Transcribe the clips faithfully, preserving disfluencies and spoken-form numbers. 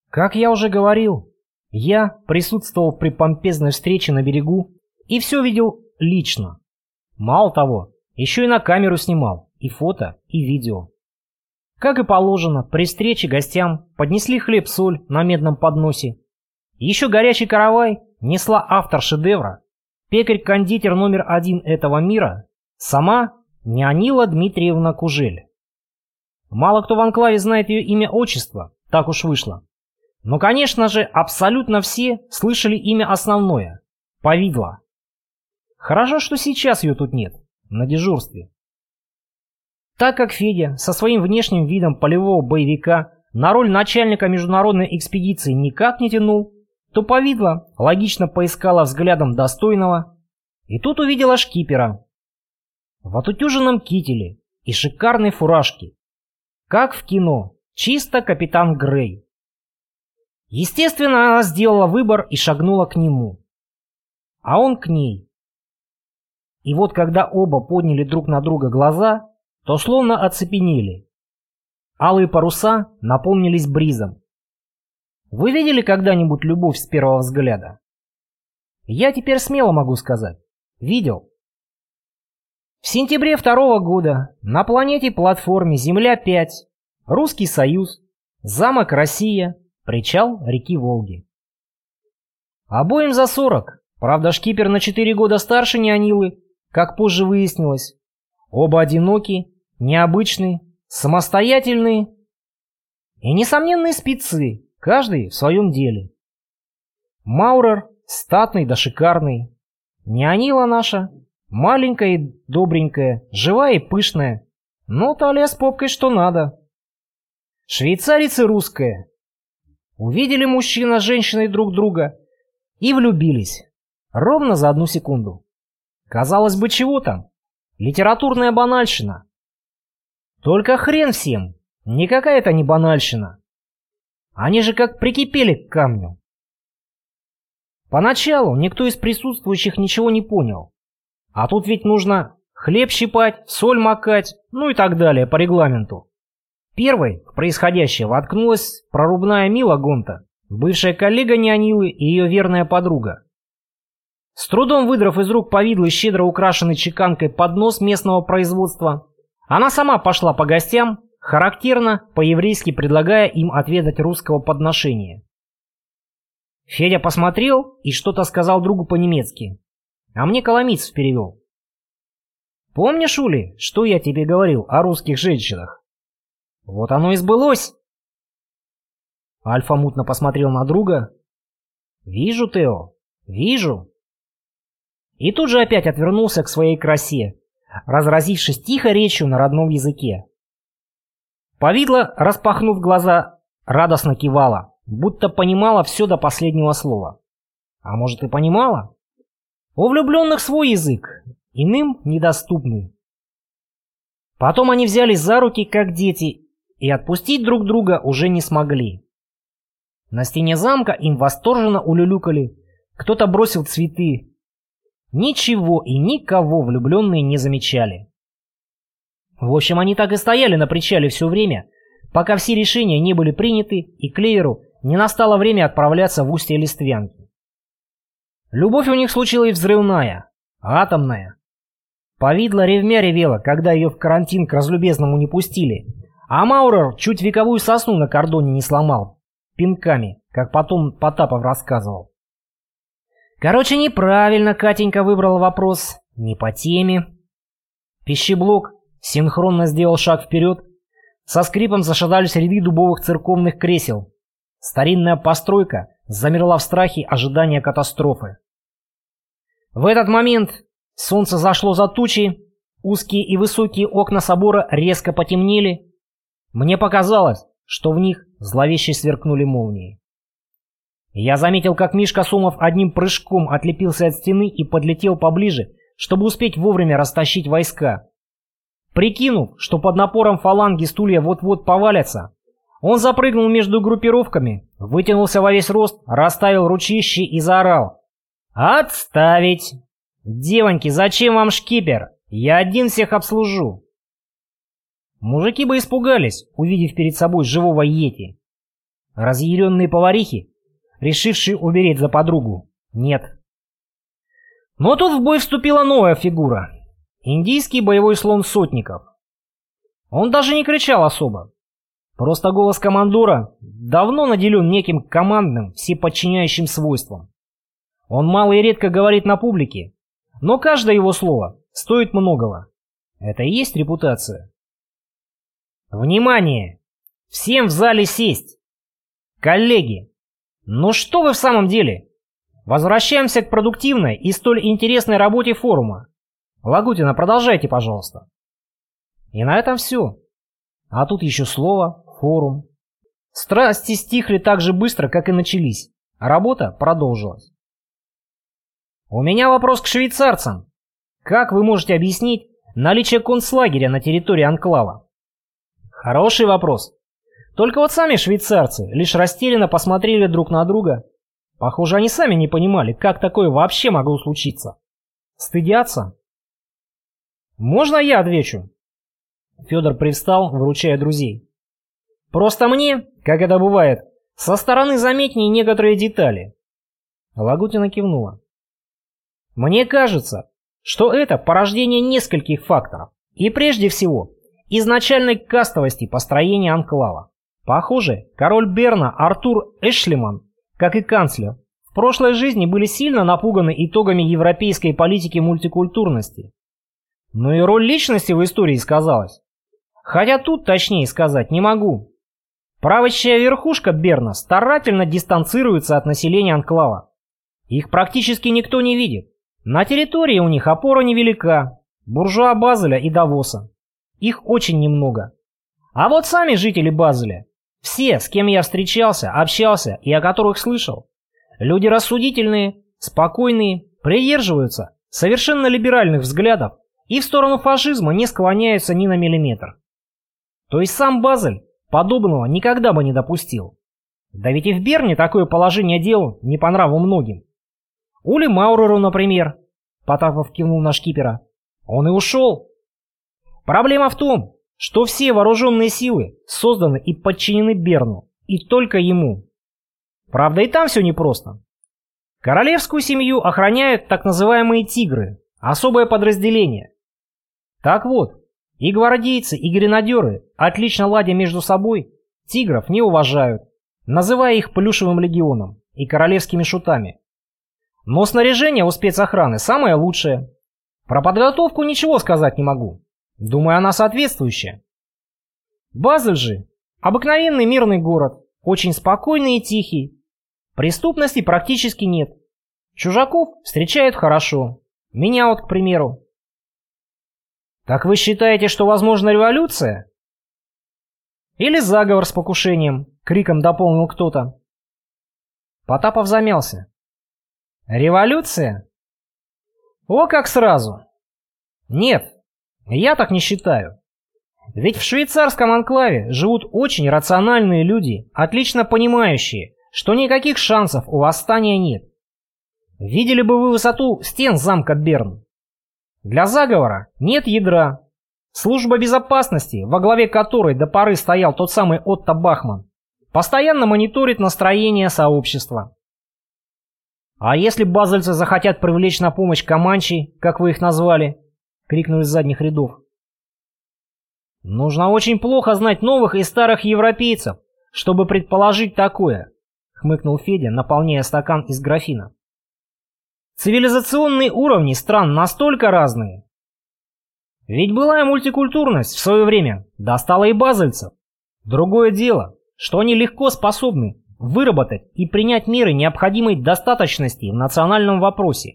Как я уже говорил, я присутствовал при помпезной встрече на берегу и все видел лично. Мало того, еще и на камеру снимал, и фото, и видео. Как и положено, при встрече гостям поднесли хлеб-соль на медном подносе. Еще горячий каравай несла автор шедевра, пекарь-кондитер номер один этого мира, сама Неонила Дмитриевна Кужель. Мало кто в анклаве знает ее имя-отчество, так уж вышло. Но, конечно же, абсолютно все слышали имя основное – Повидло. Хорошо, что сейчас ее тут нет, на дежурстве. Так как Федя со своим внешним видом полевого боевика на роль начальника международной экспедиции никак не тянул, то Повидло логично поискала взглядом достойного и тут увидела шкипера в отутюженном кителе и шикарной фуражке. Как в кино, чисто капитан Грей. Естественно, она сделала выбор и шагнула к нему. А он к ней. И вот когда оба подняли друг на друга глаза, то словно оцепенели. Алые паруса наполнились бризом. Вы видели когда-нибудь любовь с первого взгляда? Я теперь смело могу сказать. Видел. В сентябре второго года на планете-платформе Земля пять, Русский Союз, замок Россия, причал реки Волги. Обоим за сорок, правда шкипер на четыре года старше Неонилы, как позже выяснилось. Оба одиноки, необычные, самостоятельные и несомненные спецы, каждый в своем деле. Маурер статный да шикарный, Неонила наша маленькая и добренькая, живая и пышная, но талия с попкой что надо. Швейцарица русская. Увидели мужчина с женщиной друг друга и влюбились. Ровно за одну секунду. Казалось бы, чего там? Литературная банальщина. Только хрен всем, никакая это не банальщина. Они же как прикипели к камню. Поначалу никто из присутствующих ничего не понял. А тут ведь нужно хлеб щипать, соль макать, ну и так далее по регламенту. Первой в происходящее воткнулась прорубная Мила Гонта, бывшая коллега Неонилы и ее верная подруга. С трудом выдрав из рук Повидлы щедро украшенный чеканкой поднос местного производства, она сама пошла по гостям, характерно по-еврейски предлагая им отведать русского подношения. Федя посмотрел и что-то сказал другу по-немецки, а мне Коломийцев перевел. «Помнишь, Ули, что я тебе говорил о русских женщинах? Вот оно и сбылось!» Альфа мутно посмотрел на друга. «Вижу, Тео, вижу!» И тут же опять отвернулся к своей красе, разразившись тихо речью на родном языке. Повидло, распахнув глаза, радостно кивала, будто понимала все до последнего слова. А может и понимала? У влюбленных свой язык, иным недоступный. Потом они взялись за руки, как дети, и отпустить друг друга уже не смогли. На стене замка им восторженно улюлюкали, кто-то бросил цветы. Ничего и никого влюбленные не замечали. В общем, они так и стояли на причале все время, пока все решения не были приняты и Клеверу не настало время отправляться в устье Листвянки. Любовь у них случилась взрывная, атомная. Повидло ревмя ревела, когда ее в карантин к разлюбезному не пустили, а Маурер чуть вековую сосну на кордоне не сломал, пинками, как потом Потапов рассказывал. Короче, неправильно Катенька выбрала вопрос, не по теме. Пищеблок синхронно сделал шаг вперед, со скрипом зашатались ряды дубовых церковных кресел. Старинная постройка замерла в страхе ожидания катастрофы. В этот момент солнце зашло за тучи, узкие и высокие окна собора резко потемнели. Мне показалось, что в них зловеще сверкнули молнии. Я заметил, как Мишка Сомов одним прыжком отлепился от стены и подлетел поближе, чтобы успеть вовремя растащить войска. Прикинув, что под напором фаланги стулья вот-вот повалятся, он запрыгнул между группировками, вытянулся во весь рост, расставил ручищи и заорал: «Отставить! Девоньки, зачем вам шкипер? Я один всех обслужу!» Мужики бы испугались, увидев перед собой живого йети. Разъяренные поварихи, решившие умереть за подругу? Нет. Но тут в бой вступила новая фигура. Индийский боевой слон Сотников. Он даже не кричал особо. Просто голос командора давно наделен неким командным, всеподчиняющим свойством. Он мало и редко говорит на публике, но каждое его слово стоит многого. Это и есть репутация. Внимание! Всем в зале сесть! Коллеги, ну что вы в самом деле? Возвращаемся к продуктивной и столь интересной работе форума. Лагутина, продолжайте, пожалуйста. И на этом все. А тут еще слово «форум». Страсти стихли так же быстро, как и начались. А работа продолжилась. У меня вопрос к швейцарцам. Как вы можете объяснить наличие концлагеря на территории анклава? Хороший вопрос. Только вот сами швейцарцы лишь растерянно посмотрели друг на друга. Похоже, они сами не понимали, как такое вообще могло случиться. Стыдятся? Можно я отвечу? Федор привстал, выручая друзей. Просто мне, как это бывает, со стороны заметнее некоторые детали. Лагутина кивнула. Мне кажется, что это порождение нескольких факторов. И прежде всего, изначальной кастовости построения анклава. Похоже, король Берна Артур Эшлиман, как и канцлер, в прошлой жизни были сильно напуганы итогами европейской политики мультикультурности. Но и роль личности в истории сказалась. Хотя тут точнее сказать не могу. Правящая верхушка Берна старательно дистанцируется от населения анклава. Их практически никто не видит. На территории у них опора невелика. Буржуа Базеля и Давоса. Их очень немного. А вот сами жители Базеля, все, с кем я встречался, общался и о которых слышал, люди рассудительные, спокойные, придерживаются совершенно либеральных взглядов и в сторону фашизма не склоняются ни на миллиметр. То есть сам Базель подобного никогда бы не допустил. Да ведь и в Берне такое положение дел не по нраву многим. Ули Мауреру, например, Потапов кивнул на шкипера, он и ушел. Проблема в том, что все вооруженные силы созданы и подчинены Берну, и только ему. Правда, и там все непросто. Королевскую семью охраняют так называемые «тигры», особое подразделение. Так вот, и гвардейцы, и гренадеры, отлично ладя между собой, тигров не уважают, называя их плюшевым легионом и королевскими шутами. Но снаряжение у спецохраны самое лучшее. Про подготовку ничего сказать не могу. Думаю, она соответствующая. Базель же – обыкновенный мирный город, очень спокойный и тихий. Преступности практически нет. Чужаков встречают хорошо. Меня вот, к примеру. Так вы считаете, что возможна революция? Или заговор с покушением? Криком дополнил кто-то. Потапов замялся. Революция? О, как сразу. Нет, я так не считаю. Ведь в швейцарском анклаве живут очень рациональные люди, отлично понимающие, что никаких шансов у восстания нет. Видели бы вы высоту стен замка Берн. Для заговора нет ядра. Служба безопасности, во главе которой до поры стоял тот самый Отто Бахман, постоянно мониторит настроение сообщества. «А если базельцы захотят привлечь на помощь команчей, как вы их назвали?» — крикнули с задних рядов. «Нужно очень плохо знать новых и старых европейцев, чтобы предположить такое», — хмыкнул Федя, наполняя стакан из графина. «Цивилизационные уровни стран настолько разные. Ведь былая мультикультурность в свое время достала и базельцев. Другое дело, что они легко способны выработать и принять меры необходимой достаточности в национальном вопросе.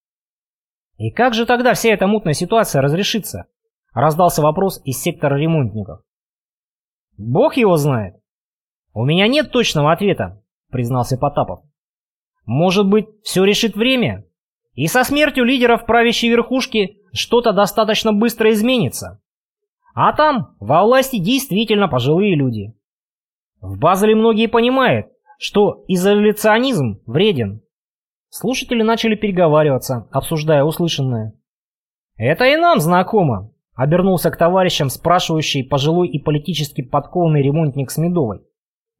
И как же тогда вся эта мутная ситуация разрешится? Раздался вопрос из сектора ремонтников. Бог его знает. У меня нет точного ответа, признался Потапов. Может быть, все решит время? И со смертью лидеров правящей верхушки что-то достаточно быстро изменится. А там во власти действительно пожилые люди. В Базеле многие понимают, что изоляционизм вреден. Слушатели начали переговариваться, обсуждая услышанное. «Это и нам знакомо», — обернулся к товарищам спрашивающий пожилой и политически подкованный ремонтник Смедовой.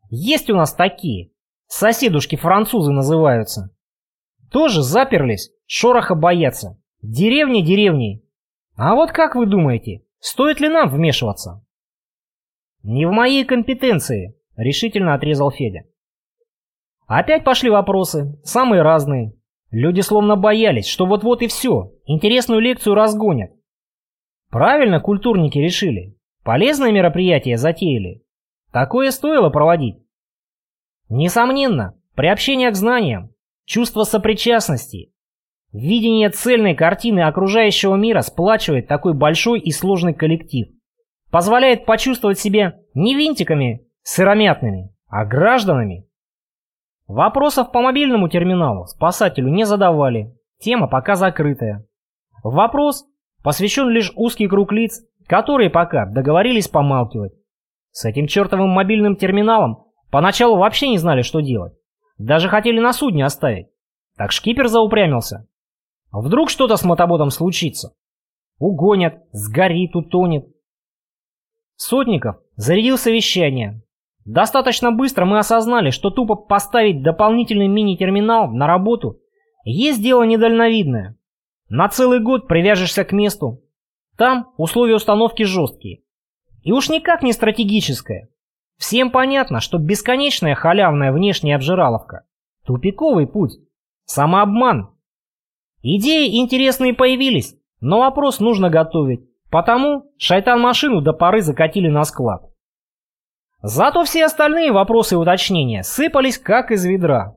Есть у нас такие. Соседушки-французы называются. Тоже заперлись, шороха боятся. Деревня деревней. А вот как вы думаете, стоит ли нам вмешиваться? Не в моей компетенции, решительно отрезал Федя. Опять пошли вопросы, самые разные. Люди словно боялись, что вот-вот и все, интересную лекцию разгонят. Правильно культурники решили. Полезное мероприятие затеяли. Такое стоило проводить. Несомненно, приобщение к знаниям, чувство сопричастности, видение цельной картины окружающего мира сплачивает такой большой и сложный коллектив, позволяет почувствовать себя не винтиками сыромятными, а гражданами. Вопросов по мобильному терминалу спасателю не задавали, тема пока закрытая. Вопрос посвящен лишь узкий круг лиц, которые пока договорились помалкивать. С этим чертовым мобильным терминалом поначалу вообще не знали, что делать. Даже хотели на судне оставить. Так шкипер заупрямился. Вдруг что-то с мотоботом случится. Угонят, сгорит, утонет. Сотников зарядил совещание. Достаточно быстро мы осознали, что тупо поставить дополнительный мини-терминал на работу есть дело недальновидное. На целый год привяжешься к месту. Там условия установки жесткие. И уж никак не стратегическое. Всем понятно, что бесконечная халявная внешняя обжираловка – тупиковый путь, самообман. Идеи интересные появились, но вопрос нужно готовить, потому шайтан-машину до поры закатили на склад. Зато все остальные вопросы и уточнения сыпались как из ведра.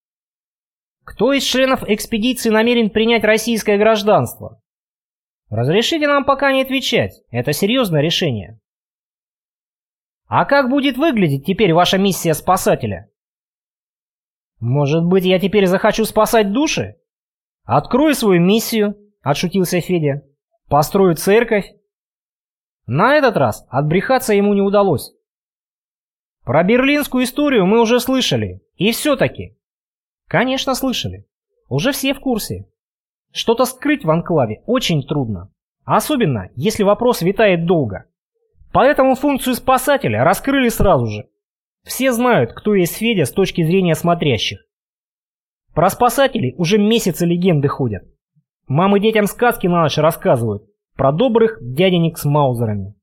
Кто из членов экспедиции намерен принять российское гражданство? Разрешите нам пока не отвечать, это серьезное решение. А как будет выглядеть теперь ваша миссия спасателя? Может быть, я теперь захочу спасать души? Открою свою миссию, отшутился Федя. Построю церковь. На этот раз отбрехаться ему не удалось. Про берлинскую историю мы уже слышали. И все-таки. Конечно, слышали. Уже все в курсе. Что-то скрыть в анклаве очень трудно. Особенно, если вопрос витает долго. Поэтому функцию спасателя раскрыли сразу же. Все знают, кто есть Федя с точки зрения смотрящих. Про спасателей уже месяцы легенды ходят. Мамы детям сказки на ночь рассказывают про добрых дяденек с маузерами.